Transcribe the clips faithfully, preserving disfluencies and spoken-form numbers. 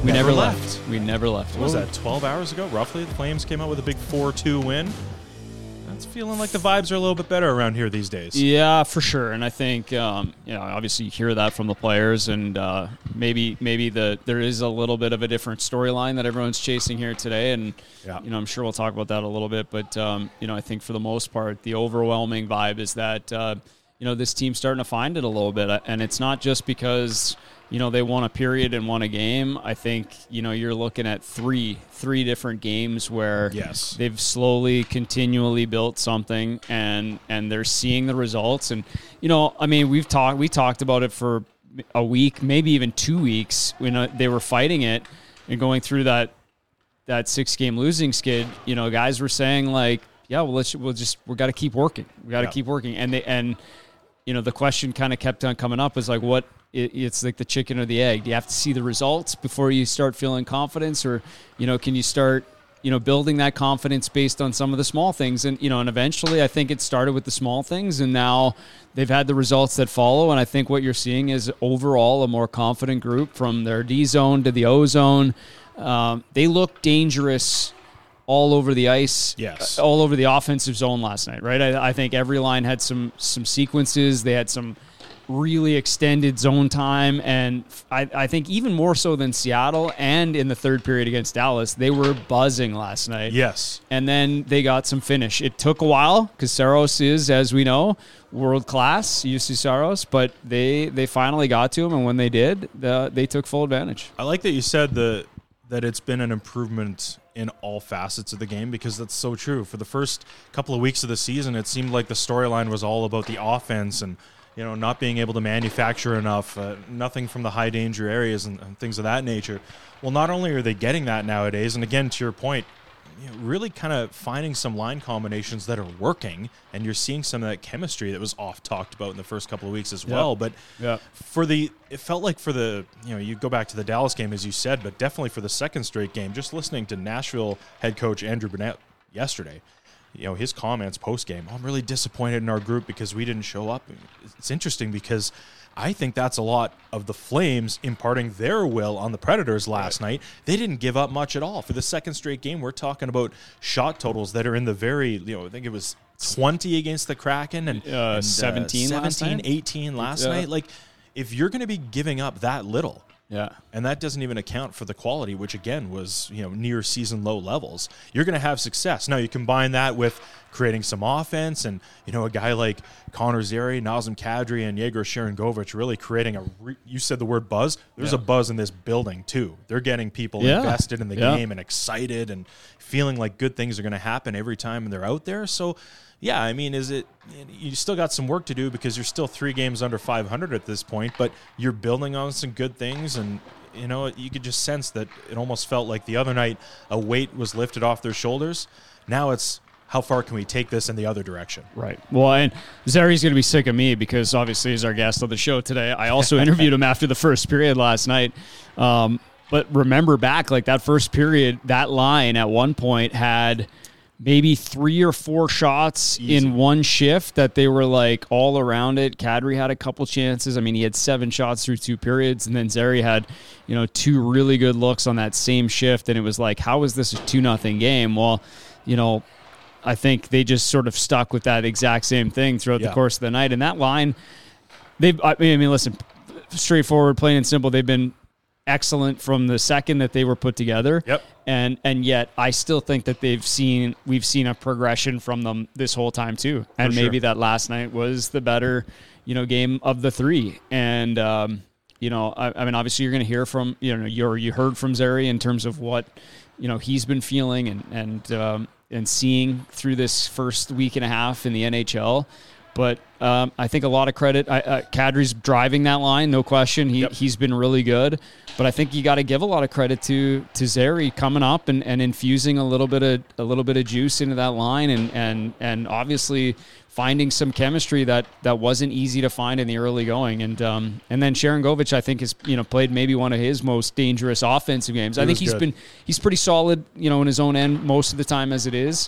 We never, never left. left. We never left. What was that, twelve hours ago, roughly? The Flames came out with a big four two win. It's feeling like the vibes are a little bit better around here these days. Yeah, for sure. And I think, um, you know, obviously you hear that from the players, and uh, maybe maybe the there is a little bit of a different storyline that everyone's chasing here today. And, yeah. you know, I'm sure we'll talk about that a little bit. But, um, you know, I think for the most part, the overwhelming vibe is that, uh, you know, this team's starting to find it a little bit. And it's not just because, you know, they won a period and won a game. I think, you know, you're looking at three, three different games where yes. they've slowly, continually built something, and, and they're seeing the results. And, you know, I mean, we've talked, we talked about it for a week, maybe even two weeks when uh, they were fighting it and going through that, that six game losing skid. You know, guys were saying like, yeah, well, let's, we'll just, we got to keep working. We got to yeah. keep working. And they, and, you know, the question kind of kept on coming up is like, what, it's like the chicken or the egg. Do you have to see the results before you start feeling confidence, or, you know, can you start, you know, building that confidence based on some of the small things? And, you know, and eventually I think it started with the small things, and now they've had the results that follow. And I think what you're seeing is overall a more confident group from their D zone to the O zone. Um, they look dangerous all over the ice, yes, all over the offensive zone last night, right? I, I think every line had some some sequences. They had some really extended zone time, and I, I think even more so than Seattle, and in the third period against Dallas, they were buzzing last night. Yes. And then they got some finish. It took a while because Saros is, as we know, world-class, U C Saros, but they, they finally got to him, and when they did, the, they took full advantage. I like that you said the, that it's been an improvement in all facets of the game, because that's so true. For the first couple of weeks of the season, it seemed like the storyline was all about the offense and, you know, not being able to manufacture enough, uh, nothing from the high danger areas and, and things of that nature. Well, not only are they getting that nowadays, and again, to your point, you know, really kind of finding some line combinations that are working, and you're seeing some of that chemistry that was oft talked about in the first couple of weeks as well. Yep. But Yep. for the, it felt like for the, you know, you go back to the Dallas game, as you said, but definitely for the second straight game, just listening to Nashville head coach Andrew Burnett yesterday, you know, his comments post-game, oh, I'm really disappointed in our group because we didn't show up. It's interesting because I think that's a lot of the Flames imparting their will on the Predators last right. night. They didn't give up much at all. For the second straight game, we're talking about shot totals that are in the very, you know, I think it was twenty against the Kraken and, uh, and seventeen, uh, seventeen, last eighteen last yeah. night. Like, if you're going to be giving up that little, yeah, and that doesn't even account for the quality, which again was, you know, near season low levels, you're going to have success. Now you combine that with creating some offense, and, you know, a guy like Connor Zary, Nazem Kadri, and Yegor Sharangovich really creating a, re- you said the word buzz. There's yeah. a buzz in this building too. They're getting people yeah. invested in the yeah. game and excited and feeling like good things are going to happen every time they're out there. So, yeah, I mean, is it, you still got some work to do because you're still three games under five hundred at this point, but you're building on some good things, and, you know, you could just sense that it almost felt like the other night a weight was lifted off their shoulders. Now it's, how far can we take this in the other direction? Right. Well, and Zary's going to be sick of me because obviously he's our guest on the show today. I also interviewed him after the first period last night. Um, but remember back, like that first period, that line at one point had maybe three or four shots Easy. in one shift that they were like all around it. Kadri had a couple chances. I mean, he had seven shots through two periods, and then Zary had, you know, two really good looks on that same shift. And it was like, how is this a two nothing game? Well, you know, I think they just sort of stuck with that exact same thing throughout yeah. the course of the night. And that line, they've, I mean, listen, straightforward, plain and simple, they've been excellent from the second that they were put together. Yep. And and yet I still think that they've seen, we've seen a progression from them this whole time too. And For maybe sure. that last night was the better, you know, game of the three. And, um, you know, I, I mean, obviously you're going to hear from, you know, you're, you heard from Zary in terms of what, you know, he's been feeling and, and, um, and seeing through this first week and a half in the N H L. But um, I think a lot of credit, I, uh, Kadri's driving that line, no question. He, yep. He's been really good. But I think you got to give a lot of credit to to Zary coming up and, and infusing a little bit of a little bit of juice into that line, and and and obviously finding some chemistry that, that wasn't easy to find in the early going. And um, and then Sharangovich, I think, has, you know, played maybe one of his most dangerous offensive games. He I think was he's good. been he's pretty solid, you know, in his own end most of the time as it is.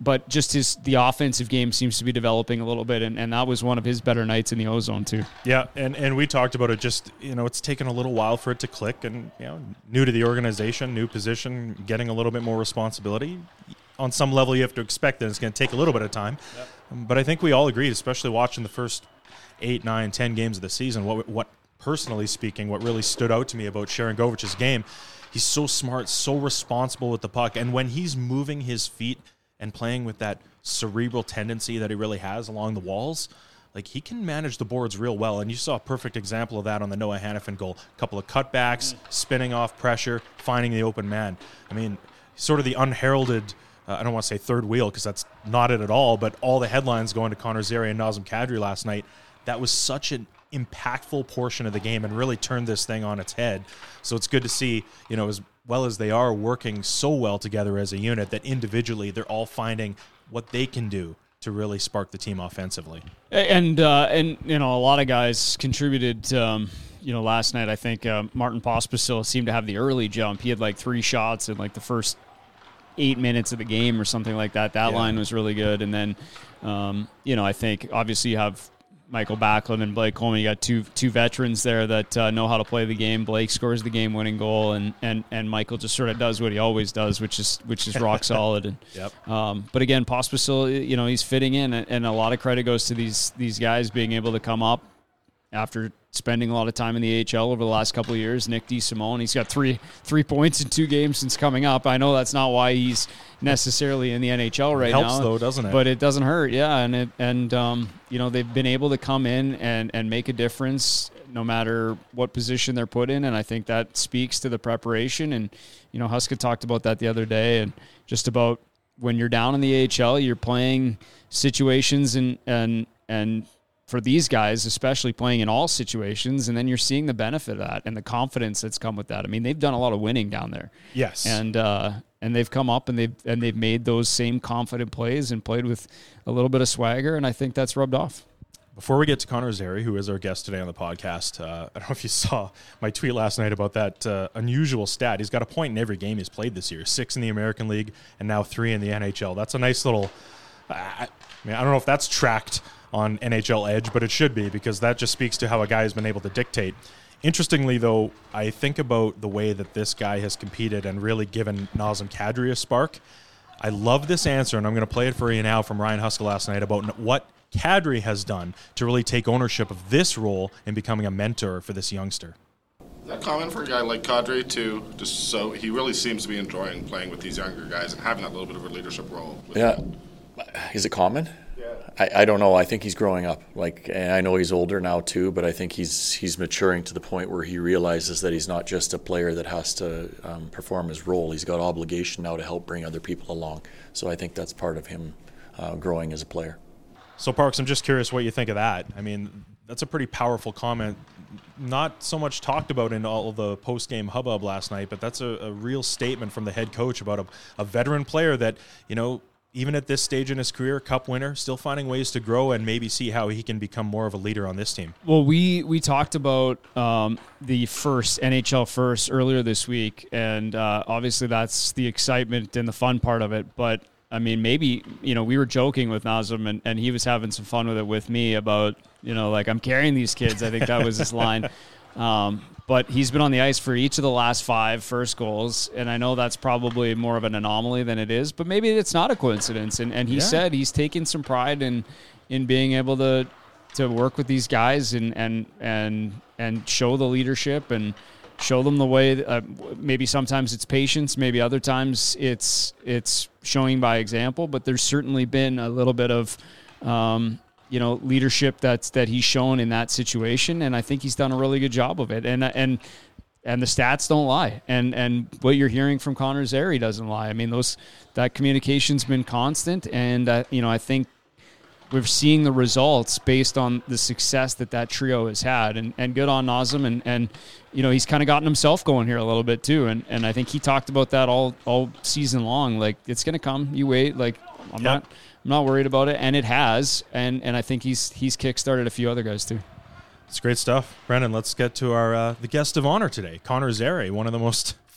but just his the offensive game seems to be developing a little bit, and, and that was one of his better nights in the Ozone too. Yeah, and, and we talked about it. Just you know, it's taken a little while for it to click, and you know, new to the organization, new position, getting a little bit more responsibility. On some level, you have to expect that it's going to take a little bit of time. Yep. But I think we all agreed, especially watching the first eight, nine, ten games of the season. What what personally speaking, what really stood out to me about Sharangovic's game. He's so smart, so responsible with the puck. And when he's moving his feet and playing with that cerebral tendency that he really has along the walls, like he can manage the boards real well. And you saw a perfect example of that on the Noah Hanifin goal. A couple of cutbacks, spinning off pressure, finding the open man. I mean, sort of the unheralded, uh, I don't want to say third wheel because that's not it at all, but all the headlines going to Connor Zary and Nazem Kadri last night, that was such an impactful portion of the game and really turned this thing on its head. So it's good to see, you know, as well as they are working so well together as a unit, that individually they're all finding what they can do to really spark the team offensively. And, uh, and you know, a lot of guys contributed, um, you know, last night. I think uh, Martin Pospisil seemed to have the early jump. He had like three shots in like the first eight minutes of the game or something like that. That yeah. line was really good. And then, um, you know, I think obviously you have Michael Backlund and Blake Coleman. You got two two veterans there that uh, know how to play the game. Blake scores the game-winning goal, and, and, and Michael just sort of does what he always does, which is which is rock solid. And yep. um, but again, Pospisil, you know, he's fitting in, and a lot of credit goes to these these guys being able to come up after spending a lot of time in the A H L over the last couple of years. Nick DeSimone, he's got three three points in two games since coming up. I know that's not why he's necessarily in the N H L right it helps, now. though, doesn't it? But it doesn't hurt, yeah. And it and um, you know, they've been able to come in and, and make a difference no matter what position they're put in, and I think that speaks to the preparation. And you know, Huska talked about that the other day, and just about when you're down in the A H L, you're playing situations and and and. for these guys, especially playing in all situations, and then you're seeing the benefit of that and the confidence that's come with that. I mean, they've done a lot of winning down there. Yes. And uh, and they've come up and they've and they've made those same confident plays and played with a little bit of swagger, and I think that's rubbed off. Before we get to Connor Zary, who is our guest today on the podcast, uh, I don't know if you saw my tweet last night about that uh, unusual stat. He's got a point in every game he's played this year, six in the American League and now three in the N H L. That's a nice little uh, – I mean, I don't know if that's tracked – on N H L Edge, but it should be, because that just speaks to how a guy has been able to dictate. Interestingly, though, I think about the way that this guy has competed and really given Nazem Kadri a spark. I love this answer, and I'm going to play it for you now from Ryan Huska last night about what Kadri has done to really take ownership of this role in becoming a mentor for this youngster. Is that common for a guy like Kadri to just so he really seems to be enjoying playing with these younger guys and having that little bit of a leadership role? Yeah. Is it common? I, I don't know. I think he's growing up. Like, and I know he's older now too, but I think he's he's maturing to the point where he realizes that he's not just a player that has to um, perform his role. He's got obligation now to help bring other people along. So I think that's part of him uh, growing as a player. So Parks, I'm just curious what you think of that. I mean, that's a pretty powerful comment. Not so much talked about in all of the post-game hubbub last night, but that's a, a real statement from the head coach about a, a veteran player that, you know, even at this stage in his career, Cup winner, still finding ways to grow and maybe see how he can become more of a leader on this team. Well, we we talked about um, the first N H L first earlier this week, and uh, obviously that's the excitement and the fun part of it. But I mean, maybe, you know, we were joking with Nazem, and, and he was having some fun with it with me about, you know, like, I'm carrying these kids. I think that was his line. Um, but he's been on the ice for each of the last five first goals, and I know that's probably more of an anomaly than it is, but maybe it's not a coincidence. And, and he yeah. said he's taken some pride in in being able to to work with these guys and and and and show the leadership and show them the way. Uh, maybe sometimes it's patience, maybe other times it's it's showing by example. But there's certainly been a little bit of um, you know, leadership that's that he's shown in that situation, and I think he's done a really good job of it. And and and the stats don't lie, and and what you're hearing from Connor Zary doesn't lie. I mean, those that communication's been constant, and uh, you know, I think we're seeing the results based on the success that that trio has had, and and good on Nazem, and and you know, he's kind of gotten himself going here a little bit too, and and I think he talked about that all all season long. Like, it's gonna come, you wait. Like, I'm yep. not. I'm not worried about it, and it has, and, and I think he's he's kickstarted a few other guys too. It's great stuff, Brendan. Let's get to our uh, the guest of honor today, Connor Zary, one of the most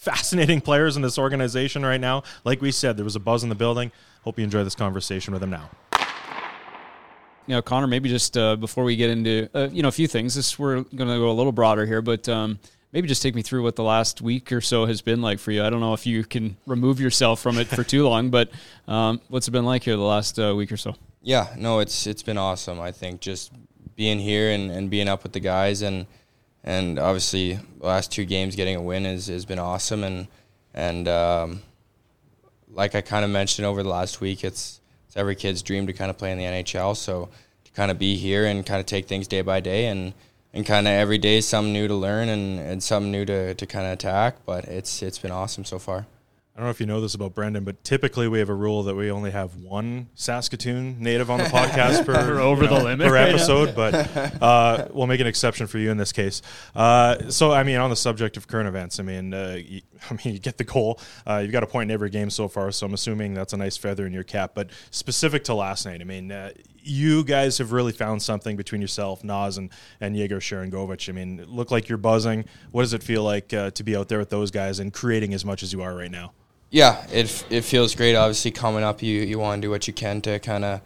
fascinating players in this organization right now. Like we said, there was a buzz in the building. Hope you enjoy this conversation with him now. You know, Connor, maybe just uh, before we get into, uh, you know, a few things, this we're going to go a little broader here, but um, maybe just take me through what the last week or so has been like for you. I don't know if you can remove yourself from it for too long, but um, what's it been like here the last uh, week or so? Yeah, no, it's it's been awesome. I think just being here and, and being up with the guys, and and obviously the last two games getting a win is has been awesome. And and um, like I kind of mentioned over the last week, it's it's every kid's dream to kind of play in the N H L. So to kind of be here and kind of take things day by day, and, and kind of every day something new to learn and, and something new to, to kind of attack. But it's it's been awesome so far. I don't know if you know this about Brendan, but typically we have a rule that we only have one Saskatoon native on the podcast per, over you know, the limit per right episode, but uh, we'll make an exception for you in this case. Uh, so, I mean, on the subject of current events, I mean, uh, you, I mean, you get the goal. Uh, you've got a point in every game so far, so I'm assuming that's a nice feather in your cap. But specific to last night, I mean, uh, you guys have really found something between yourself, Naz, and, and Yegor Sharangovich. I mean, it looked like you're buzzing. What does it feel like uh, to be out there with those guys and creating as much as you are right now? Yeah, it it feels great. Obviously, coming up, you, you want to do what you can to kind of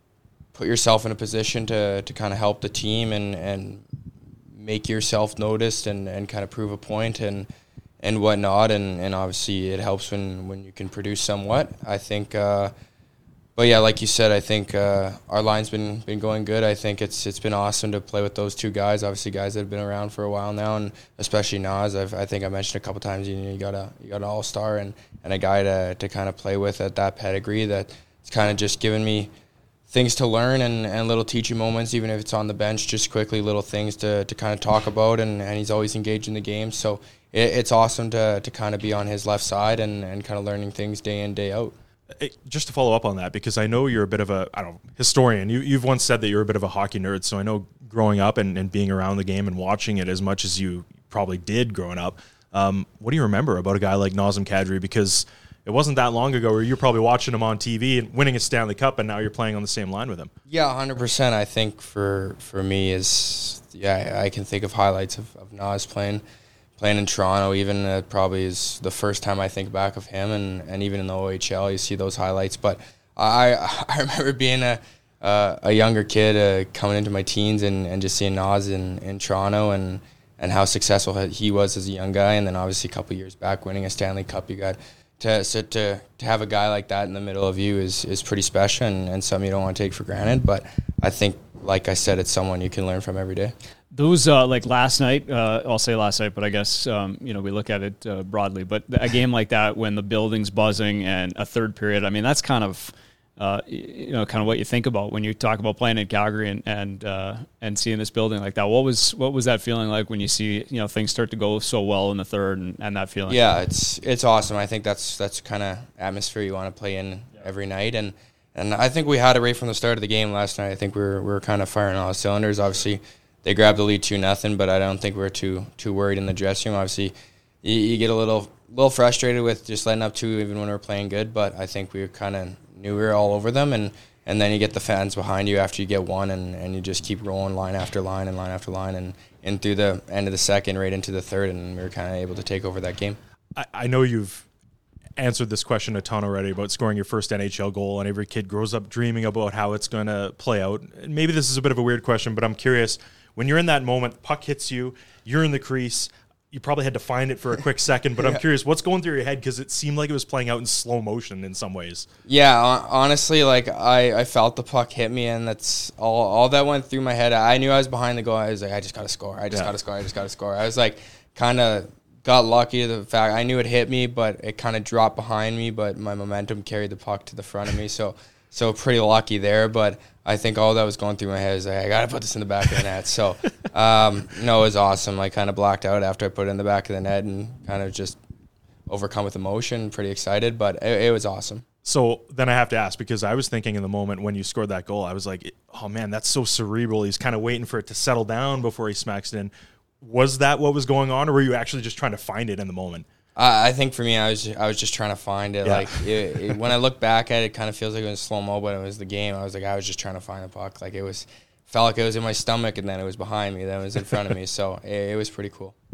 put yourself in a position to, to kind of help the team and, and make yourself noticed and, and kind of prove a point and and whatnot. And, and obviously, it helps when, when you can produce somewhat. I think, uh, but yeah, like you said, I think uh, our line's been been going good. I think it's it's been awesome to play with those two guys. Obviously, guys that have been around for a while now, and especially Naz. I've, I think I mentioned a couple times. You know, you got a you got an all star and, and a guy to to kind of play with at that pedigree. That's kind of just given me things to learn and, and little teaching moments, even if it's on the bench, just quickly little things to, to kind of talk about. And, and he's always engaged in the game, so it, it's awesome to to kind of be on his left side and, and kind of learning things day in, day out. Just to follow up on that, because I know you're a bit of a, I don't know, historian. You, you've once said that you're a bit of a hockey nerd, so I know growing up and, and being around the game and watching it as much as you probably did growing up, um, what do you remember about a guy like Nazem Kadri? Because it wasn't that long ago where you're probably watching him on T V and winning a Stanley Cup, and now you're playing on the same line with him. Yeah, one hundred percent. I think for for me is, yeah, I can think of highlights of, of Naz playing Playing in Toronto, even uh, probably is the first time I think back of him, and, and even in the O H L, you see those highlights. But I I remember being a uh, a younger kid uh, coming into my teens and, and just seeing Naz in, in Toronto and, and how successful he was as a young guy, and then obviously a couple years back winning a Stanley Cup. You got to so to to have a guy like that in the middle of you is is pretty special and, and something you don't want to take for granted. But I think, like I said, it's someone you can learn from every day. Those, uh, like last night, uh, I'll say last night, but I guess, um, you know, we look at it uh, broadly. But a game like that, when the building's buzzing and a third period, I mean, that's kind of, uh, you know, kind of what you think about when you talk about playing in Calgary and and, uh, and seeing this building like that. What was what was that feeling like when you see, you know, things start to go so well in the third and, and that feeling? Yeah, it's it's awesome. I think that's that's kind of atmosphere you want to play in yeah. every night. And, and I think we had it right from the start of the game last night. I think we were, we were kind of firing all cylinders. Obviously, they grabbed the lead two nothing, but I don't think we were too too worried in the dressing room. Obviously, you, you get a little little frustrated with just letting up two even when we were playing good, but I think we kind of knew we were all over them, and, and then you get the fans behind you after you get one, and, and you just keep rolling line after line and line after line, and, and through the end of the second, right into the third, and we were kind of able to take over that game. I, I know you've answered this question a ton already about scoring your first N H L goal, and every kid grows up dreaming about how it's going to play out. Maybe this is a bit of a weird question, but I'm curious. When you're in that moment, puck hits you, you're in the crease, you probably had to find it for a quick second, but yeah. I'm curious, what's going through your head? Because it seemed like it was playing out in slow motion in some ways. Yeah, honestly, like, I, I felt the puck hit me, and that's all all that went through my head. I knew I was behind the goal. I was like, I just got to score. I just yeah. got to score. I just got to score. I was like, kind of got lucky to the fact I knew it hit me, but it kind of dropped behind me, but my momentum carried the puck to the front of me, so so pretty lucky there. But I think all that was going through my head is like, I got to put this in the back of the net. So, um, no, it was awesome. I kind of blacked out after I put it in the back of the net and kind of just overcome with emotion, pretty excited, but it, it was awesome. So then I have to ask, because I was thinking in the moment when you scored that goal, I was like, oh, man, that's so cerebral. He's kind of waiting for it to settle down before he smacks it in. Was that what was going on, or were you actually just trying to find it in the moment? Uh, I think for me, I was I was just trying to find it. Yeah. Like it, it, when I look back at it, it kind of feels like it was slow mo, but it was the game. I was like, I was just trying to find the puck. Like it was, felt like it was in my stomach, and then it was behind me, then it was in front of me. So it, it was pretty cool.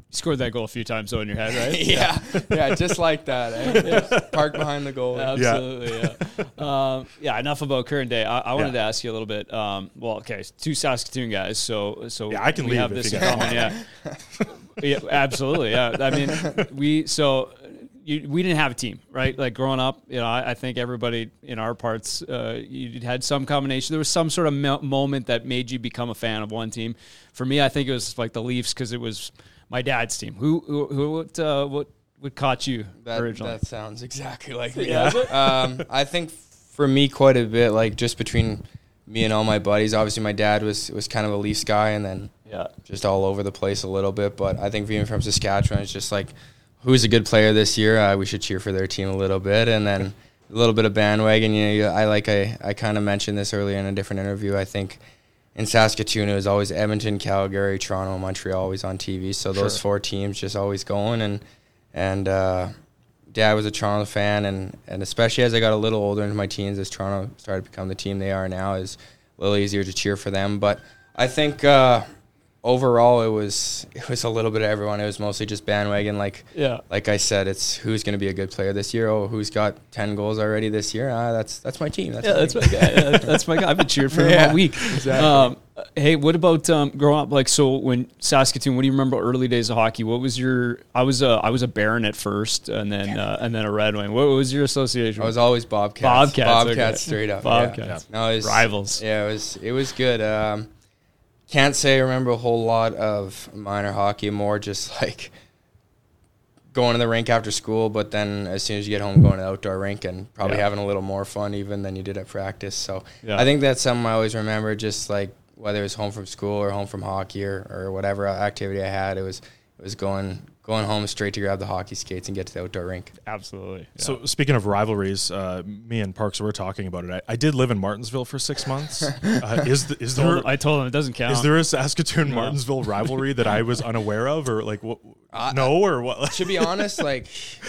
scored that goal a few times though in your head, right? yeah, yeah, just like that. Eh? Yeah. Park behind the goal. Absolutely, yeah. Yeah. um, yeah, enough about current day. I, I wanted Yeah. to ask you a little bit. Um, well, okay, two Saskatoon guys, so so Yeah, I can we leave have if this you in guys common. Yeah, yeah, absolutely. Yeah, I mean, we so. You, we didn't have a team, right? Like growing up, you know, I, I think everybody in our parts, uh, you had some combination. There was some sort of mo- moment that made you become a fan of one team. For me, I think it was like the Leafs because it was my dad's team. Who, who, who what, uh, what, what caught you That, originally? that sounds exactly like me. Yeah. um, I think for me, quite a bit, like just between me and all my buddies. Obviously, my dad was was kind of a Leafs guy, and then Yeah. just all over the place a little bit. But I think being from Saskatchewan, it's just like, who's a good player this year? Uh, we should cheer for their team a little bit, and then a little bit of bandwagon. You know, I like I, I kind of mentioned this earlier in a different interview. I think in Saskatoon it was always Edmonton, Calgary, Toronto, Montreal, always on T V. So those Sure. four teams just always going. And and uh, Dad was a Toronto fan, and and especially as I got a little older into my teens, as Toronto started to become the team they are now, is a little easier to cheer for them. But I think. Uh, Overall, it was it was a little bit of everyone. It was mostly just bandwagon. Like Yeah. like I said, it's who's going to be a good player this year. Oh, who's got ten goals already this year? Ah, that's that's my team. That's Yeah, my that's team. my guy. Yeah, that's my guy. I've been cheering for him Yeah, all week. exactly. Um, hey, what about um, growing up? Like, so when Saskatoon, what do you remember early days of hockey? What was your? I was a I was a Baron at first, and then uh, and then a Red Wing. What was your association? I was always Bobcats. Bobcats, Bobcats, okay. straight up. Bobcats. Yeah. No, it was, Rivals. Yeah, it was it was good. Um, can't say I remember a whole lot of minor hockey. More just like going to the rink after school, but then as soon as you get home, going to the outdoor rink and probably Yeah. having a little more fun even than you did at practice. So Yeah. I think that's something I always remember. Just like whether it was home from school or home from hockey or, or whatever activity I had, it was it was going going home straight to grab the hockey skates and get to the outdoor rink. Absolutely. Yeah. So speaking of rivalries, uh, me and Parks were talking about it. I, I did live in Martinsville for six months. Uh, is the, is I told there him- I told him it doesn't count. is there a Saskatoon No. Martinsville rivalry that I was unaware of, or like what? Uh, no, or what? To be honest, like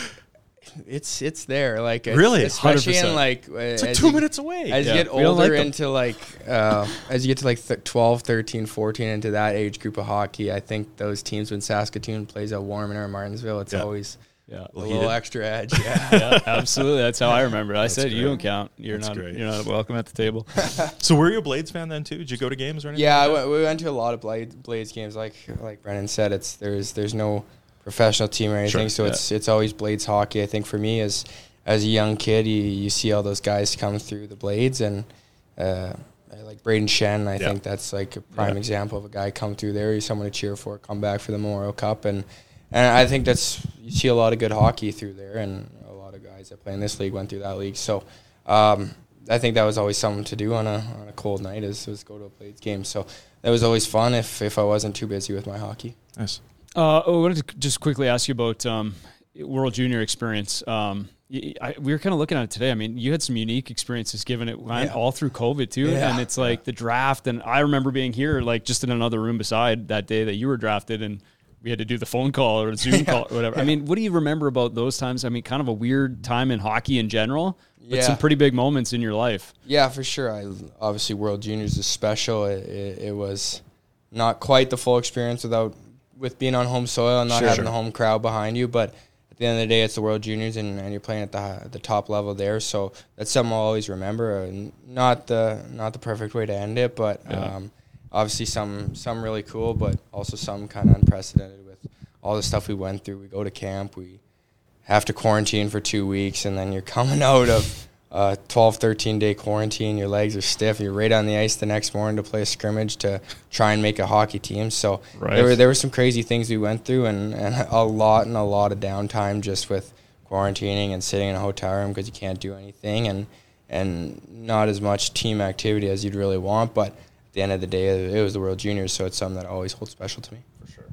it's it's there. Like it's, Really? especially one hundred percent. in like It's like as two you- minutes away. As Yeah. you get We don't older like them. into like uh, as you get to like th- twelve, thirteen, fourteen into that age group of hockey, I think those teams when Saskatoon plays at Warman or Martinsville, it's Yeah. always yeah. a heated. little extra edge. Yeah. Yeah, absolutely. That's how I remember it. I said, "You great. don't count. You're That's not. great. You're not welcome at the table." So were you a Blades fan then too? Did you go to games or anything? Yeah, I like went, we went to a lot of Blades, Blades games. Like like Brennan said, it's there's there's no professional team or anything, Sure, so yeah. it's it's always Blades hockey. I think for me as as a young kid, you, you see all those guys come through the Blades, and uh, like Braden Shen, I Yeah. think that's like a prime Yeah. example of a guy come through there. He's someone to cheer for, come back for the Memorial Cup, and and I think that's you see a lot of good hockey through there, and a lot of guys that play in this league went through that league. So. Um, I think that was always something to do on a on a cold night is was go to a Blades game. So that was always fun if if I wasn't too busy with my hockey. that? Nice. Uh, I wanted to just quickly ask you about um, World Junior experience. Um, y- I, we were kind of looking at it today. I mean, you had some unique experiences given it went Yeah. all through COVID too, Yeah. and it's like the draft. And I remember being here, like just in another room beside that day that you were drafted, and we had to do the phone call or Zoom call or whatever. I mean, what do you remember about those times? I mean, kind of a weird time in hockey in general, but Yeah. some pretty big moments in your life. Yeah, for sure. I obviously World Juniors is special. It, it, it was not quite the full experience without with being on home soil and not Sure, having sure. the home crowd behind you. But at the end of the day, it's the World Juniors, and, and you're playing at the the top level there. So that's something I'll always remember. And not the not the perfect way to end it, but Yeah. um, obviously some some really cool, but also some kind of unprecedented with all the stuff we went through. We go to camp, we have to quarantine for two weeks, and then you're coming out of a twelve, thirteen-day quarantine. Your legs are stiff. You're right on the ice the next morning to play a scrimmage to try and make a hockey team. So Right. there were there were some crazy things we went through, and, and a lot and a lot of downtime just with quarantining and sitting in a hotel room because you can't do anything, and and not as much team activity as you'd really want. But at the end of the day, it was the World Juniors, so it's something that always holds special to me. For sure.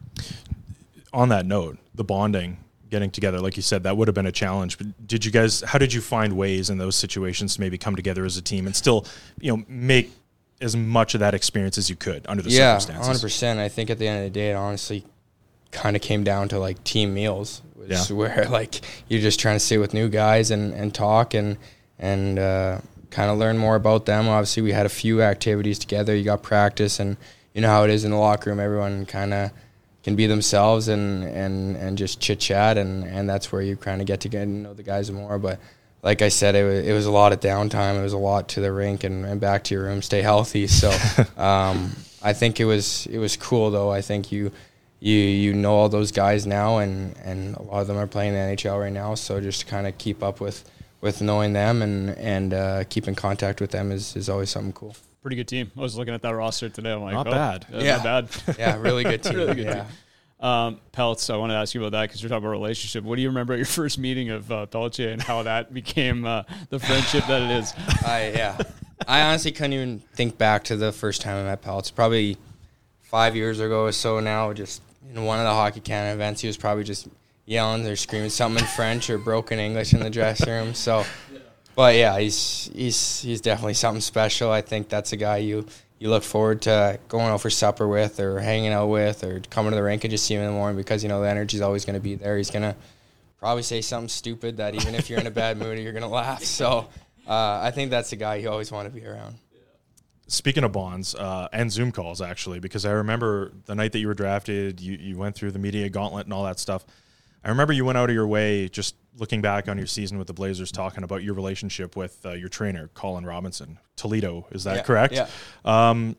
On that note, the bonding, getting together, like you said, that would have been a challenge. But did you guys? How did you find ways in those situations to maybe come together as a team and still, you know, make as much of that experience as you could under the Yeah, circumstances? one hundred percent. I think at the end of the day, it honestly kind of came down to like team meals, was Yeah. where like you're just trying to sit with new guys and, and talk and and uh, kind of learn more about them. Obviously, we had a few activities together. You got practice, and you know how it is in the locker room. Everyone kind of can be themselves and, and, and just chit chat, and, and that's where you kind of get to get to know the guys more. But like I said, it was, it was a lot of downtime. It was a lot to the rink and, and back to your room, stay healthy. So um, I think it was it was cool though. I think you you you know all those guys now, and, and a lot of them are playing in the N H L right now. So just to kind of keep up with, with knowing them and and uh, keep in contact with them is, is always something cool. Pretty good team. I was looking at that roster today. I'm like, Not oh, bad. Yeah. Not bad. Yeah, really good team. Really good yeah. team. Um, Pelts, I want to ask you about that because you're talking about relationship. What do you remember at your first meeting of uh, Pelletier and how that became uh, the friendship that it is? I yeah. I honestly couldn't even think back to the first time I met Pelts. Probably five years ago or so now, just in one of the Hockey Canada events, he was probably just yelling or screaming something in French or broken English in the dressing room. So, but yeah, he's he's he's definitely something special. I think that's a guy you you look forward to going out for supper with or hanging out with or coming to the rink and just seeing him in the morning because, you know, the energy's always going to be there. He's going to probably say something stupid that even if you're in a bad mood, you're going to laugh. So uh, I think that's the guy you always want to be around. Speaking of bonds uh, and Zoom calls, actually, because I remember the night that you were drafted, you, you went through the media gauntlet and all that stuff. I remember you went out of your way, just looking back on your season with the Blazers, talking about your relationship with uh, your trainer, Colin Robinson. Toledo, is that yeah, correct? Yeah. Um,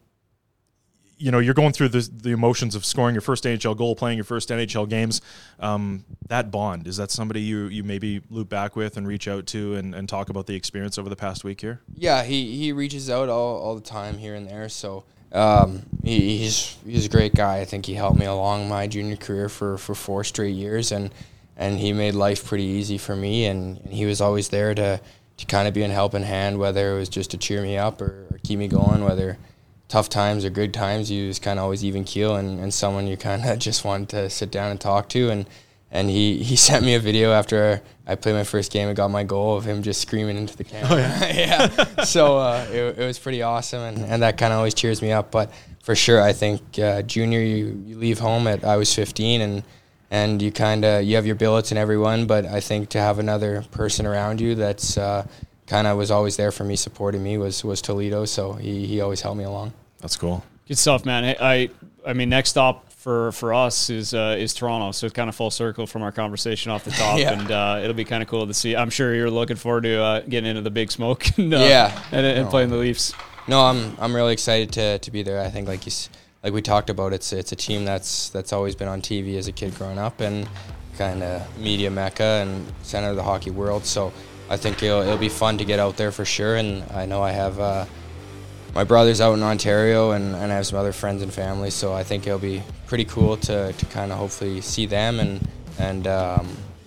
you know, you're going through the, the emotions of scoring your first N H L goal, playing your first N H L games. Um, that bond, is that somebody you, you maybe loop back with and reach out to and, and talk about the experience over the past week here? Yeah, he, he reaches out all, all the time here and there. So um, he, he's he's a great guy. I think he helped me along my junior career for, for four straight years, and and he made life pretty easy for me. And, and he was always there to, to kind of be a helping hand, whether it was just to cheer me up or, or keep me going, whether tough times or good times. He was kind of always even keel and, and someone you kind of just wanted to sit down and talk to. And and he, he sent me a video after I played my first game and got my goal of him just screaming into the camera. Oh, yeah. yeah. So uh, it, it was pretty awesome, and, and that kind of always cheers me up. But for sure, I think uh, junior, you, you leave home at, I was fifteen, and and you kind of, you have your billets and everyone, but I think to have another person around you that's uh, kind of was always there for me, supporting me, was was Toledo. So he, he always helped me along. That's cool. Good stuff, man. I I, I mean, next stop for, for us is uh, is Toronto, so it's kind of full circle from our conversation off the top, yeah. and uh, it'll be kind of cool to see. I'm sure you're looking forward to uh, getting into the big smoke and, uh, yeah. and, and no. playing the Leafs. No, I'm I'm really excited to, to be there. I think like you, like we talked about, it's it's a team that's that's always been on T V as a kid growing up, and kind of media mecca and center of the hockey world. So I think it'll it'll be fun to get out there for sure. And I know I have uh, my brother's out in Ontario, and, and I have some other friends and family. So I think it'll be pretty cool to, to kind of hopefully see them and and um,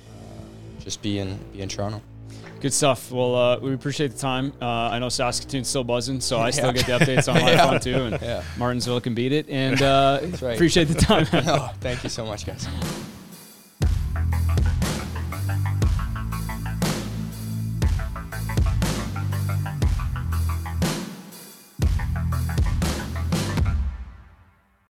just be in be in Toronto. Good stuff. Well, uh, we appreciate the time. Uh, I know Saskatoon's still buzzing, so I still Yeah. get the updates on my Yeah. phone too, and Yeah. Martinsville can beat it. And uh, That's right. appreciate the time. No, thank you so much, guys.